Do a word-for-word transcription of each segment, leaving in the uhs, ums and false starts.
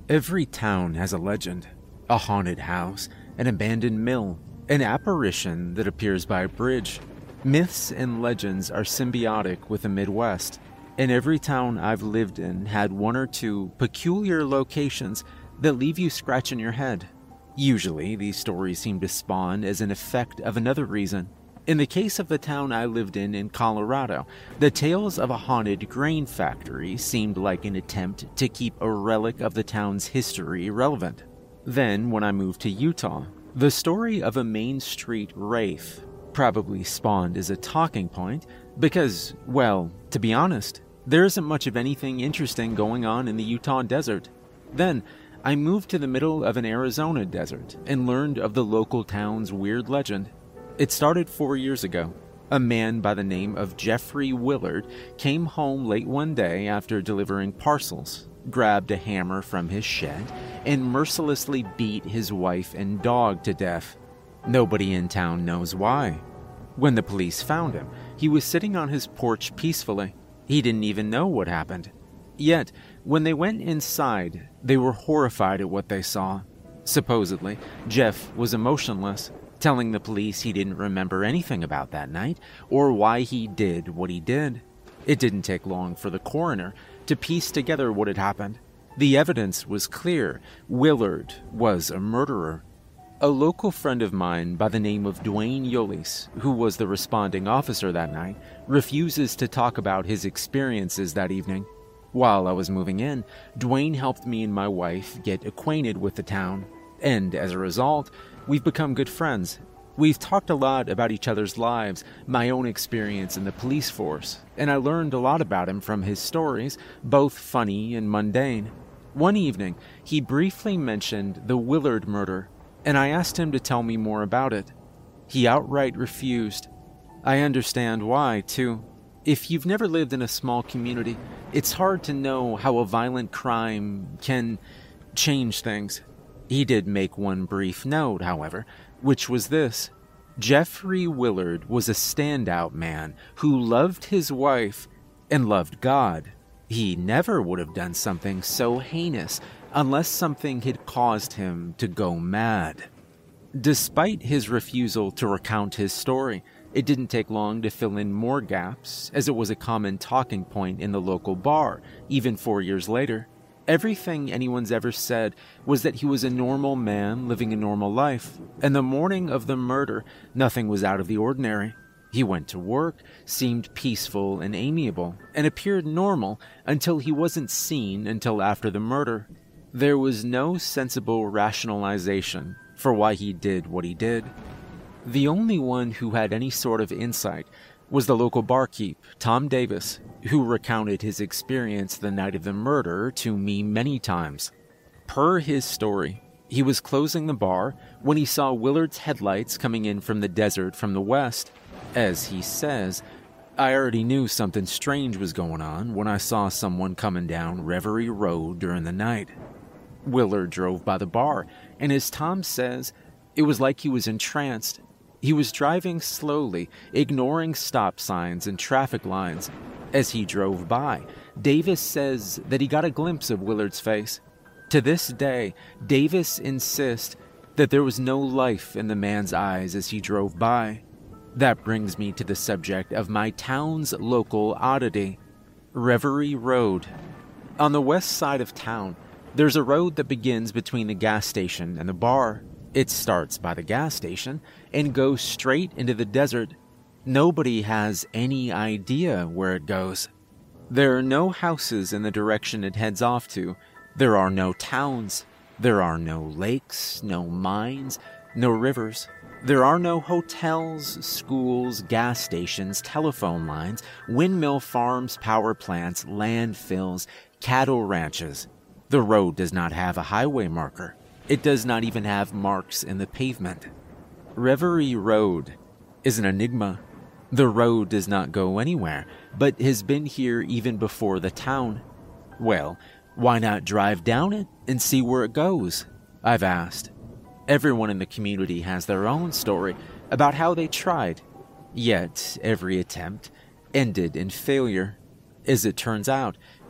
Every town has a legend, a haunted house, an abandoned mill, an apparition that appears by a bridge. Myths and legends are symbiotic with the Midwest, and every town I've lived in had one or two peculiar locations that leave you scratching your head. Usually, these stories seem to spawn as an effect of another reason. In the case of the town I lived in in Colorado, the tales of a haunted grain factory seemed like an attempt to keep a relic of the town's history relevant. Then, when I moved to Utah, the story of a Main Street wraith probably spawned as a talking point because, well, to be honest, there isn't much of anything interesting going on in the Utah desert. Then, I moved to the middle of an Arizona desert and learned of the local town's weird legend. It started four years ago. A man by the name of Jeffrey Willard came home late one day after delivering parcels, grabbed a hammer from his shed, and mercilessly beat his wife and dog to death. Nobody in town knows why. When the police found him, he was sitting on his porch peacefully. He didn't even know what happened. Yet, when they went inside, they were horrified at what they saw. Supposedly, Jeff was emotionless, telling the police he didn't remember anything about that night or why he did what he did. It didn't take long for the coroner to piece together what had happened. The evidence was clear. Willard was a murderer. A local friend of mine by the name of Dwayne Yolis, who was the responding officer that night, refuses to talk about his experiences that evening. While I was moving in, Dwayne helped me and my wife get acquainted with the town, and as a result, we've become good friends. We've talked a lot about each other's lives, my own experience in the police force, and I learned a lot about him from his stories, both funny and mundane. One evening, he briefly mentioned the Willard murder, and I asked him to tell me more about it. He outright refused. I understand why, too. If you've never lived in a small community, it's hard to know how a violent crime can change things. He did make one brief note, however, which was this. Jeffrey Willard was a standout man who loved his wife and loved God. He never would have done something so heinous unless something had caused him to go mad. Despite his refusal to recount his story, it didn't take long to fill in more gaps, as it was a common talking point in the local bar, even four years later. Everything anyone's ever said was that he was a normal man living a normal life, and the morning of the murder, nothing was out of the ordinary. He went to work, seemed peaceful and amiable, and appeared normal until he wasn't seen until after the murder. There was no sensible rationalization for why he did what he did. The only one who had any sort of insight was the local barkeep, Tom Davis, who recounted his experience the night of the murder to me many times. Per his story, he was closing the bar when he saw Willard's headlights coming in from the desert from the west. As he says, I already knew something strange was going on when I saw someone coming down Reverie Road during the night. Willard drove by the bar, and as Tom says, it was like he was entranced. He was driving slowly, ignoring stop signs and traffic lines. As he drove by, Davis says that he got a glimpse of Willard's face. To this day, Davis insists that there was no life in the man's eyes as he drove by. That brings me to the subject of my town's local oddity, Reverie Road. On the west side of town, there's a road that begins between the gas station and the bar. It starts by the gas station and goes straight into the desert. Nobody has any idea where it goes. There are no houses in the direction it heads off to. There are no towns. There are no lakes, no mines, no rivers. There are no hotels, schools, gas stations, telephone lines, windmill farms, power plants, landfills, cattle ranches. The road does not have a highway marker. It does not even have marks in the pavement. Reverie Road is an enigma. The road does not go anywhere, but has been here even before the town. Well, why not drive down it and see where it goes? I've asked. Everyone in the community has their own story about how they tried, yet every attempt ended in failure. As it turns out,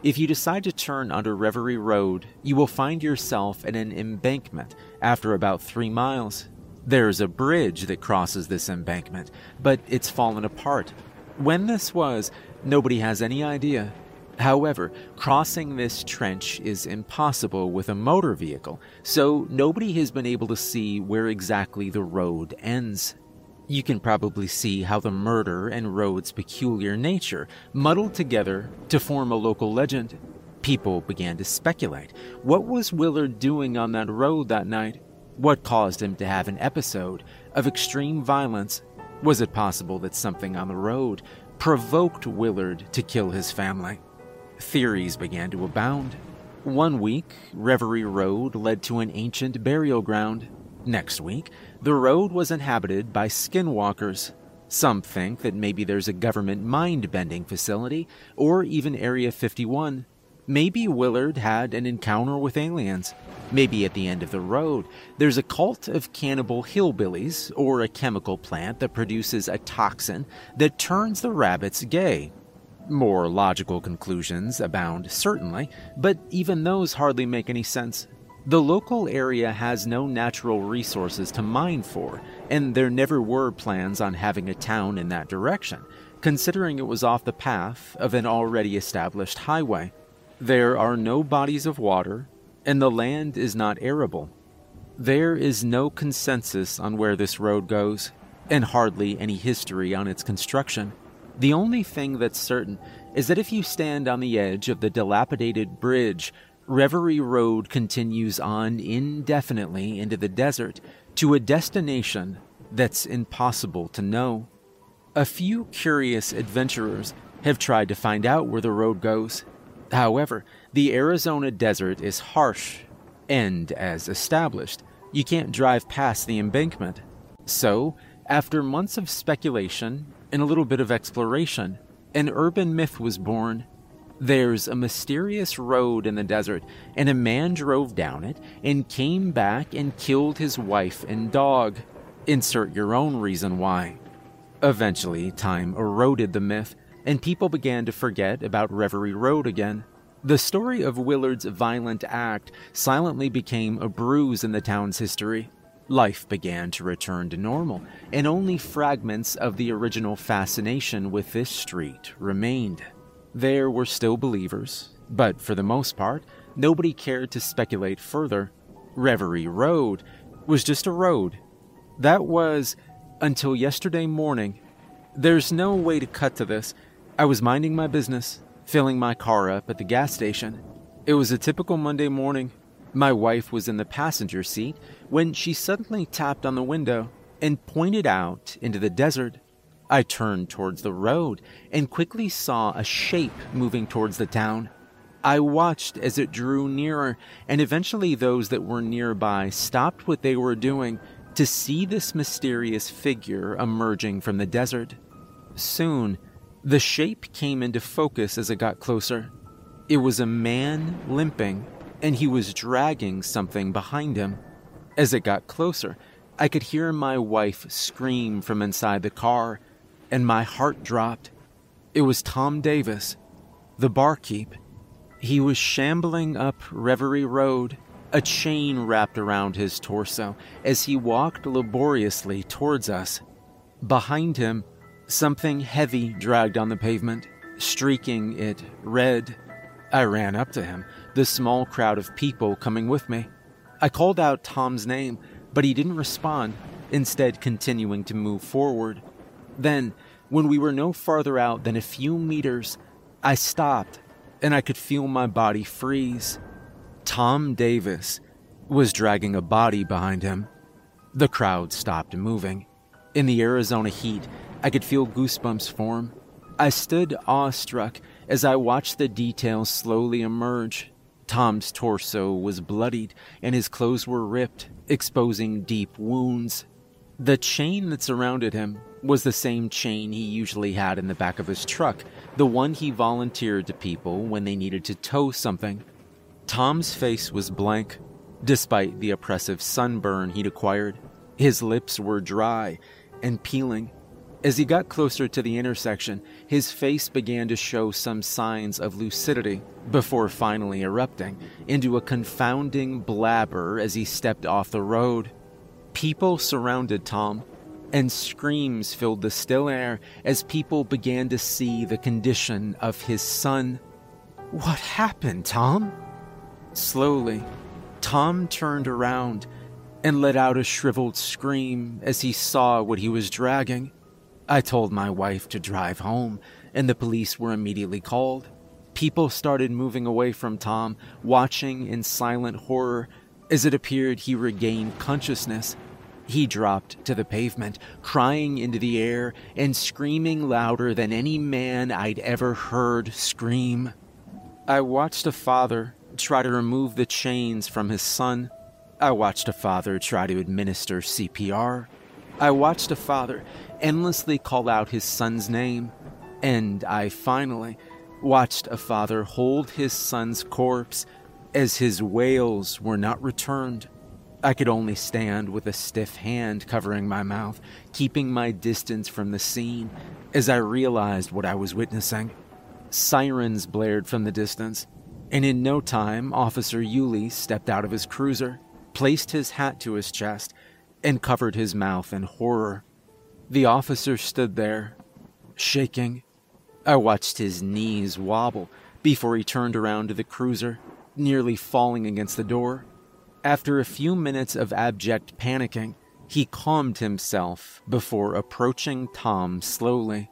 If you decide to turn onto Reverie Road, you will find yourself at an embankment after about three miles. There's a bridge that crosses this embankment, but it's fallen apart. When this was, nobody has any idea. However, crossing this trench is impossible with a motor vehicle, so nobody has been able to see where exactly the road ends. You can probably see how the murder and road's peculiar nature muddled together to form a local legend. People began to speculate. What was Willard doing on that road that night? What caused him to have an episode of extreme violence? Was it possible that something on the road provoked Willard to kill his family? Theories began to abound. One week, Reverie Road led to an ancient burial ground. Next week, the road was inhabited by skinwalkers. Some think that maybe there's a government mind-bending facility, or even Area fifty-one. Maybe Willard had an encounter with aliens. Maybe at the end of the road, there's a cult of cannibal hillbillies, or a chemical plant that produces a toxin that turns the rabbits gay. More logical conclusions abound, certainly, but even those hardly make any sense. The local area has no natural resources to mine for, and there never were plans on having a town in that direction, considering it was off the path of an already established highway. There are no bodies of water, and the land is not arable. There is no consensus on where this road goes, and hardly any history on its construction. The only thing that's certain is that if you stand on the edge of the dilapidated bridge, Reverie Road continues on indefinitely into the desert to a destination that's impossible to know. A few curious adventurers have tried to find out where the road goes. However, the Arizona desert is harsh, and as established, you can't drive past the embankment. So, after months of speculation and a little bit of exploration, an urban myth was born. There's a mysterious road in the desert, and a man drove down it and came back and killed his wife and dog. Insert your own reason why. Eventually, time eroded the myth, and people began to forget about Reverie Road again. The story of Willard's violent act silently became a bruise in the town's history. Life began to return to normal, and only fragments of the original fascination with this street remained. There were still believers, but for the most part, nobody cared to speculate further. Reverie Road was just a road. That was until yesterday morning. There's no way to cut to this. I was minding my business, filling my car up at the gas station. It was a typical Monday morning. My wife was in the passenger seat when she suddenly tapped on the window and pointed out into the desert. I turned towards the road and quickly saw a shape moving towards the town. I watched as it drew nearer, and eventually those that were nearby stopped what they were doing to see this mysterious figure emerging from the desert. Soon, the shape came into focus as it got closer. It was a man limping, and he was dragging something behind him. As it got closer, I could hear my wife scream from inside the car, and my heart dropped. It was Tom Davis, the barkeep. He was shambling up Reverie Road, a chain wrapped around his torso as he walked laboriously towards us. Behind him, something heavy dragged on the pavement, streaking it red. I ran up to him, the small crowd of people coming with me. I called out Tom's name, but he didn't respond, instead continuing to move forward. Then, when we were no farther out than a few meters, I stopped, and I could feel my body freeze. Tom Davis was dragging a body behind him. The crowd stopped moving. In the Arizona heat, I could feel goosebumps form. I stood awestruck as I watched the details slowly emerge. Tom's torso was bloodied, and his clothes were ripped, exposing deep wounds. The chain that surrounded him was the same chain he usually had in the back of his truck, the one he volunteered to people when they needed to tow something. Tom's face was blank, despite the oppressive sunburn he'd acquired. His lips were dry and peeling. As he got closer to the intersection, his face began to show some signs of lucidity before finally erupting into a confounding blabber as he stepped off the road. People surrounded Tom, and screams filled the still air as people began to see the condition of his son. "What happened, Tom?" Slowly, Tom turned around and let out a shriveled scream as he saw what he was dragging. I told my wife to drive home, and the police were immediately called. People started moving away from Tom, watching in silent horror as it appeared he regained consciousness. He dropped to the pavement, crying into the air and screaming louder than any man I'd ever heard scream. I watched a father try to remove the chains from his son. I watched a father try to administer C P R. I watched a father endlessly call out his son's name. And I finally watched a father hold his son's corpse as his wails were not returned. I could only stand with a stiff hand covering my mouth, keeping my distance from the scene as I realized what I was witnessing. Sirens blared from the distance, and in no time, Officer Yulee stepped out of his cruiser, placed his hat to his chest, and covered his mouth in horror. The officer stood there, shaking. I watched his knees wobble before he turned around to the cruiser, nearly falling against the door. After a few minutes of abject panicking, he calmed himself before approaching Tom slowly.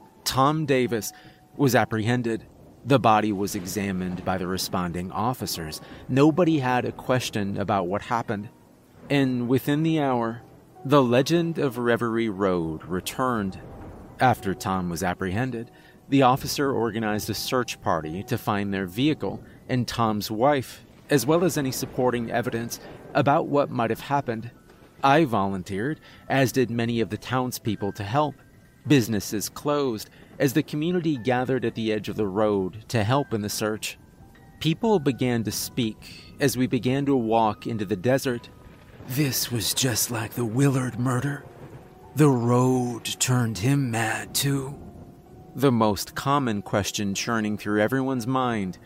Tom Davis was apprehended. The body was examined by the responding officers. Nobody had a question about what happened. And within the hour, the legend of Reverie Road returned. After Tom was apprehended, the officer organized a search party to find their vehicle and Tom's wife, as well as any supporting evidence about what might have happened. I volunteered, as did many of the townspeople, to help. Businesses closed as the community gathered at the edge of the road to help in the search. People began to speak as we began to walk into the desert. "This was just like the Willard murder. The road turned him mad too." The most common question churning through everyone's mind: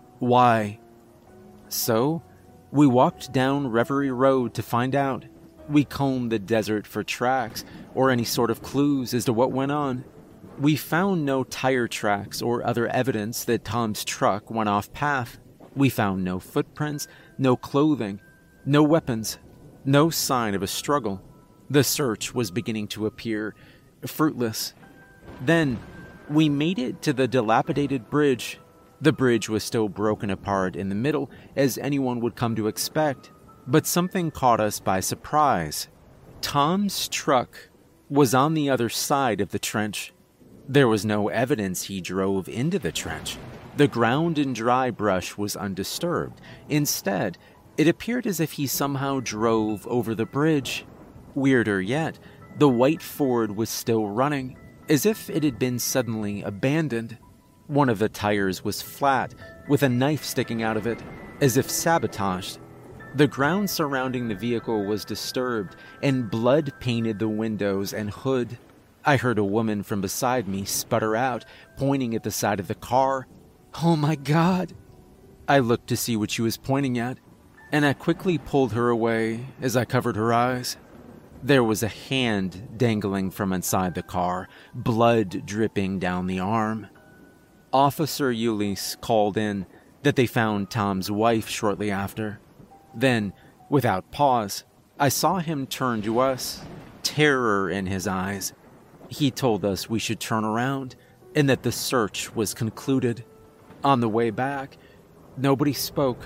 why? So, we walked down Reverie Road to find out. We combed the desert for tracks or any sort of clues as to what went on. We found no tire tracks or other evidence that Tom's truck went off path. We found no footprints, no clothing, no weapons, no sign of a struggle. The search was beginning to appear fruitless. Then, we made it to the dilapidated bridge. The bridge was still broken apart in the middle, as anyone would come to expect, but something caught us by surprise. Tom's truck was on the other side of the trench. There was no evidence he drove into the trench. The ground and dry brush was undisturbed. Instead, it appeared as if he somehow drove over the bridge. Weirder yet, the white Ford was still running, as if it had been suddenly abandoned. One of the tires was flat, with a knife sticking out of it, as if sabotaged. The ground surrounding the vehicle was disturbed, and blood painted the windows and hood. I heard a woman from beside me sputter out, pointing at the side of the car. "Oh my God!" I looked to see what she was pointing at, and I quickly pulled her away as I covered her eyes. There was a hand dangling from inside the car, blood dripping down the arm. Officer Yulee called in that they found Tom's wife shortly after. Then, without pause, I saw him turn to us, terror in his eyes. He told us we should turn around and that the search was concluded. On the way back, nobody spoke.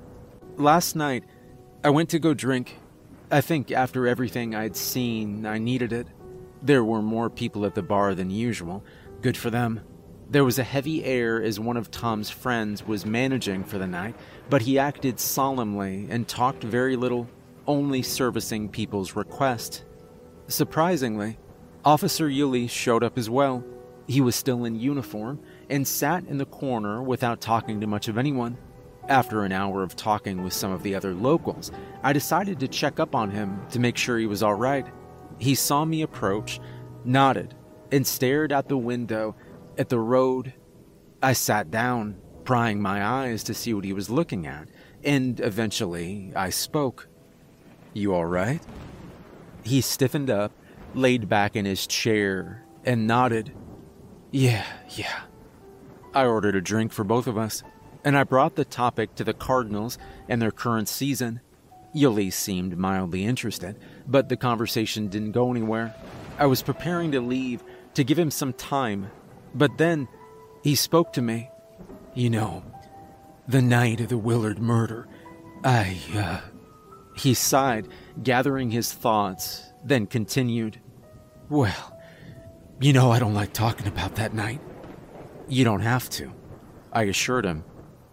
Last night, I went to go drink. I think after everything I'd seen, I needed it. There were more people at the bar than usual. Good for them. There was a heavy air as one of Tom's friends was managing for the night, but he acted solemnly and talked very little, only servicing people's requests. Surprisingly, Officer Yulee showed up as well. He was still in uniform and sat in the corner without talking to much of anyone. After an hour of talking with some of the other locals, I decided to check up on him to make sure he was all right. He saw me approach, nodded, and stared out the window at the road. I sat down, prying my eyes to see what he was looking at, and eventually I spoke. "You all right?" He stiffened up, laid back in his chair, and nodded. "Yeah, yeah." I ordered a drink for both of us, and I brought the topic to the Cardinals and their current season. Yuli seemed mildly interested, but the conversation didn't go anywhere. I was preparing to leave to give him some time, but then he spoke to me. "You know, the night of the Willard murder, I, uh... He sighed, gathering his thoughts, then continued. "Well, you know I don't like talking about that night." "You don't have to," I assured him.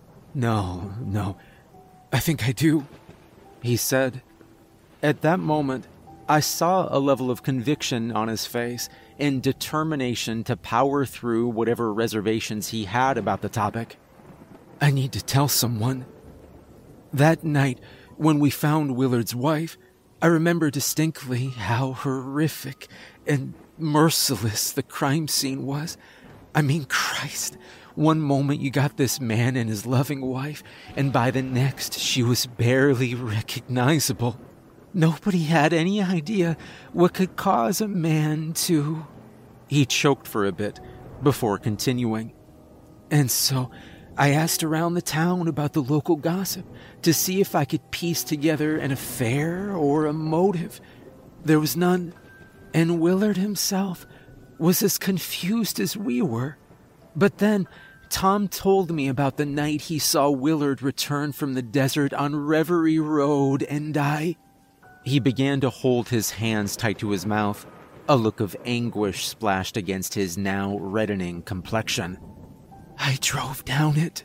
"No, no, I think I do," he said. At that moment, I saw a level of conviction on his face and determination to power through whatever reservations he had about the topic. "I need to tell someone. That night, when we found Willard's wife, I remember distinctly how horrific and merciless the crime scene was. I mean, Christ, one moment you got this man and his loving wife, and by the next she was barely recognizable. Nobody had any idea what could cause a man to..." He choked for a bit before continuing. "And so I asked around the town about the local gossip to see if I could piece together an affair or a motive. There was none, and Willard himself was as confused as we were. But then Tom told me about the night he saw Willard return from the desert on Reverie Road, and I..." He began to hold his hands tight to his mouth. A look of anguish splashed against his now reddening complexion. "I drove down it."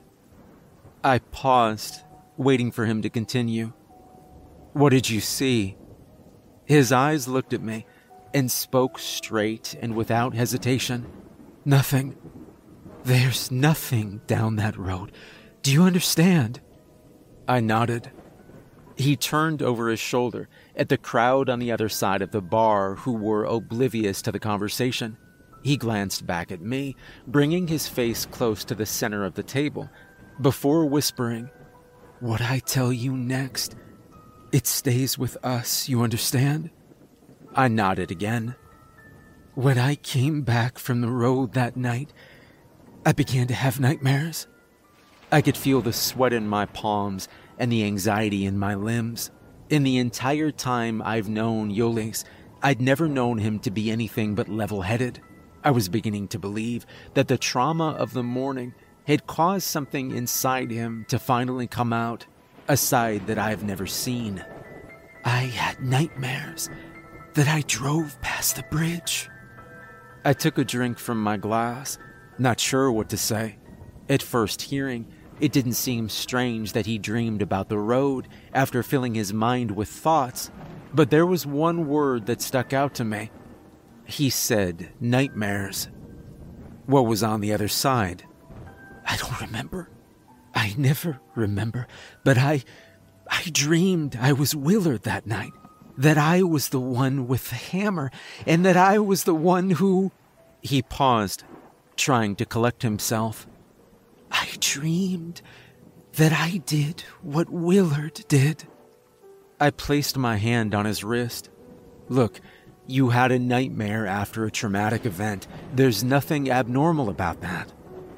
I paused, waiting for him to continue. "What did you see?" His eyes looked at me and spoke straight and without hesitation. "Nothing. There's nothing down that road. Do you understand?" I nodded. He turned over his shoulder at the crowd on the other side of the bar who were oblivious to the conversation. He glanced back at me, bringing his face close to the center of the table, before whispering, "What I tell you next, it stays with us, you understand?" I nodded again. "When I came back from the road that night, I began to have nightmares." I could feel the sweat in my palms and the anxiety in my limbs. In the entire time I've known Yolis, I'd never known him to be anything but level-headed. I was beginning to believe that the trauma of the morning had caused something inside him to finally come out, a side that I've never seen. "I had nightmares that I drove past the bridge." I took a drink from my glass, not sure what to say. At first hearing, it didn't seem strange that he dreamed about the road after filling his mind with thoughts, but there was one word that stuck out to me. He said nightmares. What was on the other side? I don't remember. I never remember, but I... I dreamed I was Willard that night, that I was the one with the hammer, and that I was the one who... He paused, trying to collect himself. I dreamed that I did what Willard did. I placed my hand on his wrist. Look, you had a nightmare after a traumatic event. There's nothing abnormal about that.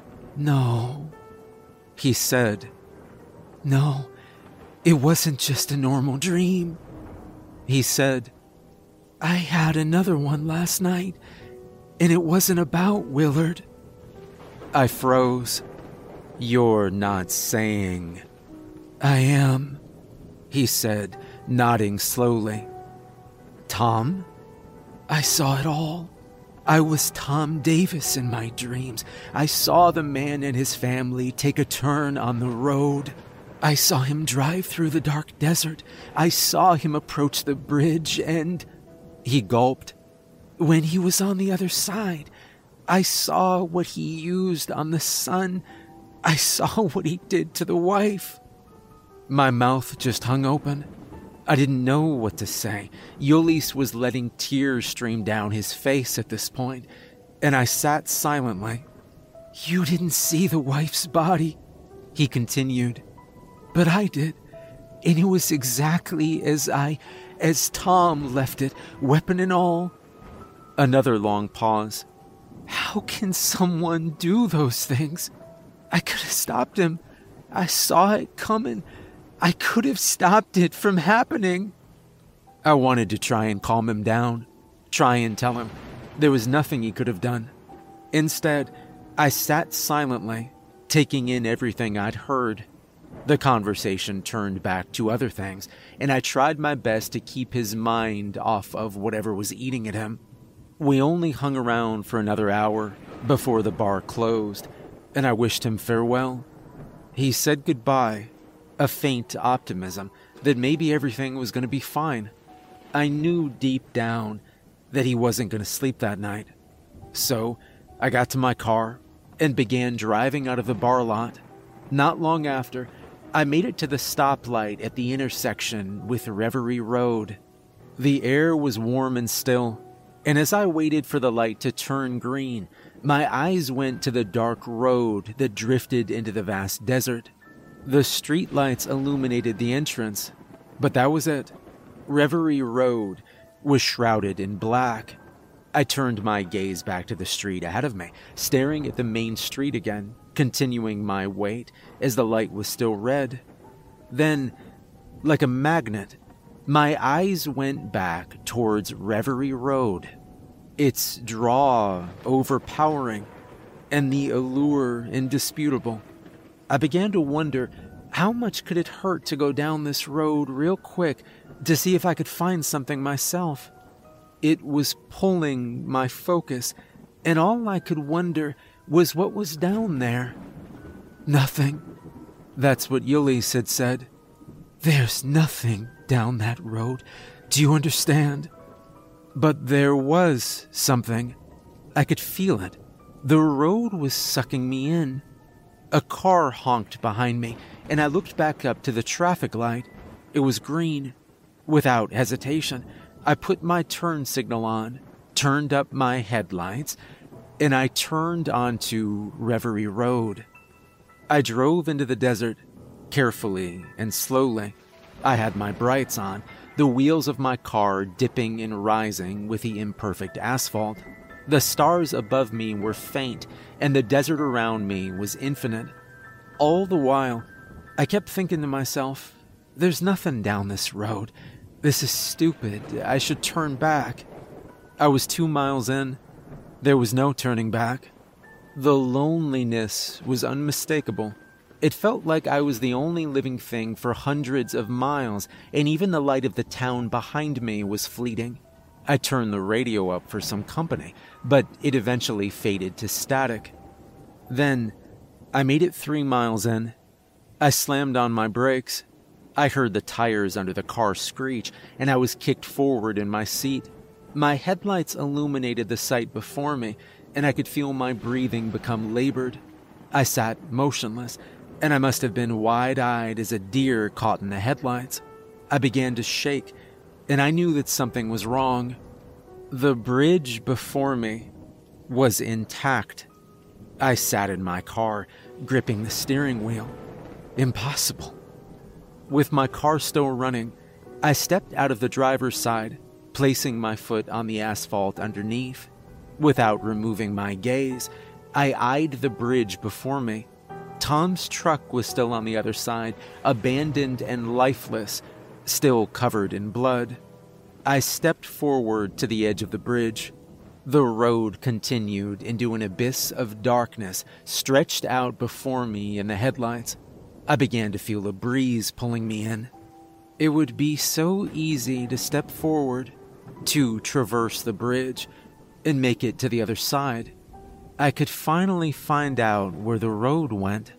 No, he said. No, it wasn't just a normal dream. He said, I had another one last night, and it wasn't about Willard. I froze. You're not saying... I am, he said, nodding slowly. Tom? I saw it all. I was Tom Davis in my dreams. I saw the man and his family take a turn on the road. I saw him drive through the dark desert. I saw him approach the bridge and... He gulped. When he was on the other side, I saw what he used on the son. I saw what he did to the wife. My mouth just hung open. I didn't know what to say. Yolis was letting tears stream down his face at this point. and I sat silently. "You didn't see the wife's body," he continued, "but I did, and it was exactly as I, as Tom left it, weapon and all." Another long pause. "How can someone do those things? I could have stopped him. I saw it coming. I could have stopped it from happening." I wanted to try and calm him down, try and tell him there was nothing he could have done. Instead, I sat silently, taking in everything I'd heard. The conversation turned back to other things, and I tried my best to keep his mind off of whatever was eating at him. We only hung around for another hour before the bar closed, and I wished him farewell. He said goodbye, a faint optimism that maybe everything was going to be fine. I knew deep down that he wasn't going to sleep that night. So I got to my car and began driving out of the bar lot. Not long after, I made it to the stoplight at the intersection with Reverie Road. The air was warm and still, and as I waited for the light to turn green, my eyes went to the dark road that drifted into the vast desert. The streetlights illuminated the entrance, but that was it. Reverie Road was shrouded in black. I turned my gaze back to the street ahead of me, staring at the main street again, continuing my wait as the light was still red. Then, like a magnet, my eyes went back towards Reverie Road. Its draw overpowering, and the allure indisputable. I began to wonder, how much could it hurt to go down this road real quick to see if I could find something myself? It was pulling my focus, and all I could wonder was what was down there. Nothing. That's what Yulis had said. There's nothing down that road. Do you understand? But there was something. I could feel it. The road was sucking me in. A car honked behind me, and I looked back up to the traffic light. It was green. Without hesitation, I put my turn signal on, turned up my headlights, and I turned onto Reverie Road. I drove into the desert, carefully and slowly. I had my brights on, the wheels of my car dipping and rising with the imperfect asphalt. The stars above me were faint, and the desert around me was infinite. All the while, I kept thinking to myself, there's nothing down this road. This is stupid. I should turn back. I was two miles in. There was no turning back. The loneliness was unmistakable. It felt like I was the only living thing for hundreds of miles, and even the light of the town behind me was fleeting. I turned the radio up for some company, but it eventually faded to static. Then, I made it three miles in. I slammed on my brakes. I heard the tires under the car screech, and I was kicked forward in my seat. My headlights illuminated the sight before me, and I could feel my breathing become labored. I sat motionless, and I must have been wide-eyed as a deer caught in the headlights. I began to shake, and I knew that something was wrong. The bridge before me was intact. I sat in my car, gripping the steering wheel. Impossible. With my car still running, I stepped out of the driver's side, placing my foot on the asphalt underneath. Without removing my gaze, I eyed the bridge before me. Tom's truck was still on the other side, abandoned and lifeless, still covered in blood. I stepped forward to the edge of the bridge. The road continued into an abyss of darkness stretched out before me in the headlights. I began to feel a breeze pulling me in. It would be so easy to step forward, to traverse the bridge, and make it to the other side. I could finally find out where the road went.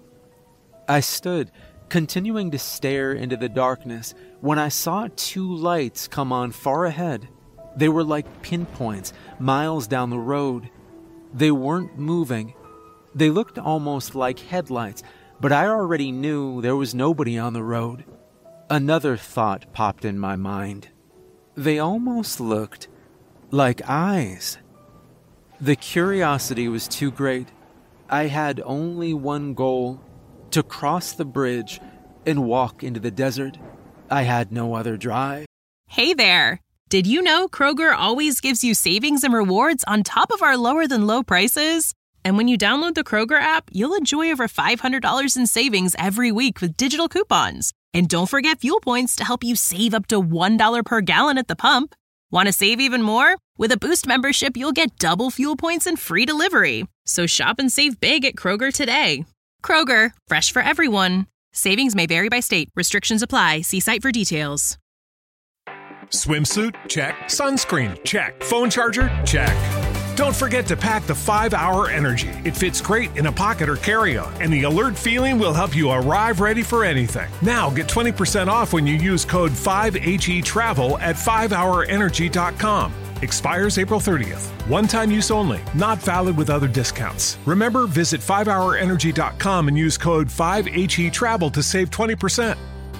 I stood, continuing to stare into the darkness, when I saw two lights come on far ahead. They were like pinpoints, miles down the road. They weren't moving. They looked almost like headlights, but I already knew there was nobody on the road. Another thought popped in my mind. They almost looked like eyes. The curiosity was too great. I had only one goal: to cross the bridge and walk into the desert. I had no other drive. Hey there! Did you know Kroger always gives you savings and rewards on top of our lower-than-low prices? And when you download the Kroger app, you'll enjoy over five hundred dollars in savings every week with digital coupons. And don't forget fuel points to help you save up to one dollar per gallon at the pump. Want to save even more? With a Boost membership, you'll get double fuel points and free delivery. So shop and save big at Kroger today. Kroger, fresh for everyone. Savings may vary by state. Restrictions apply. See site for details. Swimsuit? Check. Sunscreen? Check. Phone charger? Check. Don't forget to pack the five hour Energy. It fits great in a pocket or carry-on, and the alert feeling will help you arrive ready for anything. Now get twenty percent off when you use code five H E travel at five hour energy dot com. Expires April thirtieth. One-time use only. Not valid with other discounts. Remember, visit five hour energy dot com and use code five H E travel to save twenty percent.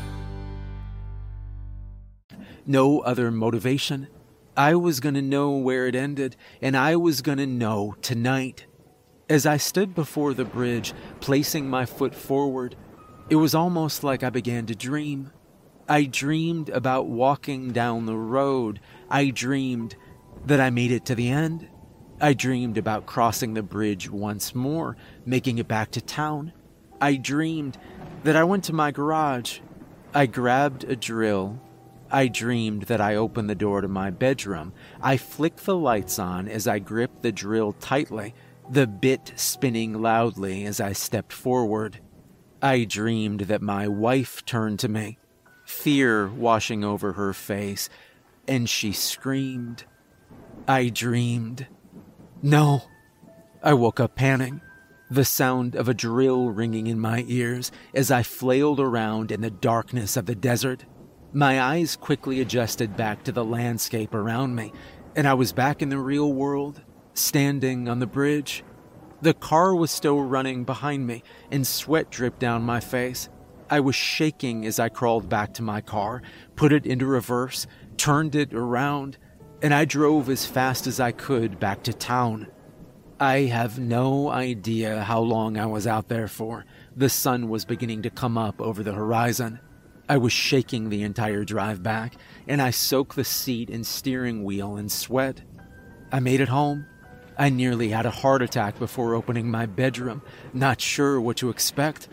No other motivation. I was going to know where it ended, and I was going to know tonight. As I stood before the bridge, placing my foot forward, it was almost like I began to dream. I dreamed about walking down the road. I dreamed that I made it to the end. I dreamed about crossing the bridge once more, making it back to town. I dreamed that I went to my garage. I grabbed a drill. I dreamed that I opened the door to my bedroom. I flicked the lights on as I gripped the drill tightly, the bit spinning loudly as I stepped forward. I dreamed that my wife turned to me, fear washing over her face, and she screamed. I dreamed. No. I woke up panting, the sound of a drill ringing in my ears as I flailed around in the darkness of the desert. My eyes quickly adjusted back to the landscape around me, and I was back in the real world, standing on the bridge. The car was still running behind me, and sweat dripped down my face. I was shaking as I crawled back to my car, put it into reverse, turned it around, and I drove as fast as I could back to town. I have no idea how long I was out there for. The sun was beginning to come up over the horizon. I was shaking the entire drive back, and I soaked the seat and steering wheel in sweat. I made it home. I nearly had a heart attack before opening my bedroom, not sure what to expect.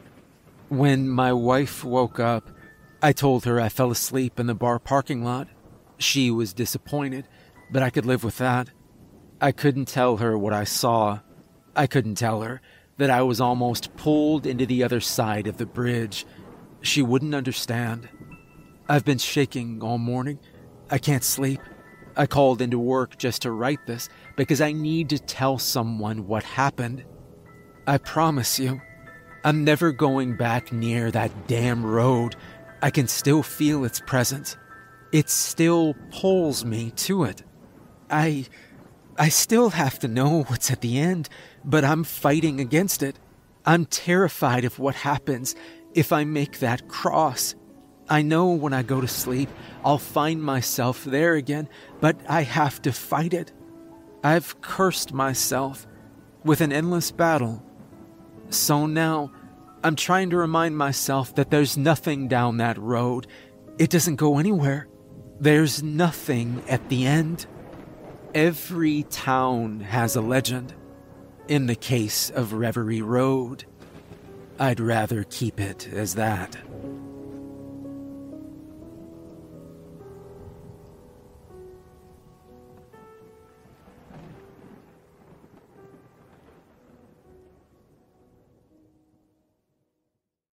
When my wife woke up, I told her I fell asleep in the bar parking lot. She was disappointed, but I could live with that. I couldn't tell her what I saw. I couldn't tell her that I was almost pulled into the other side of the bridge. She wouldn't understand. I've been shaking all morning. I can't sleep. I called into work just to write this because I need to tell someone what happened. I promise you, I'm never going back near that damn road. I can still feel its presence. It still pulls me to it. I... I still have to know what's at the end, but I'm fighting against it. I'm terrified of what happens if I make that cross. I know when I go to sleep, I'll find myself there again, but I have to fight it. I've cursed myself with an endless battle. So now, I'm trying to remind myself that there's nothing down that road. It doesn't go anywhere. There's nothing at the end. Every town has a legend. In the case of Reverie Road, I'd rather keep it as that.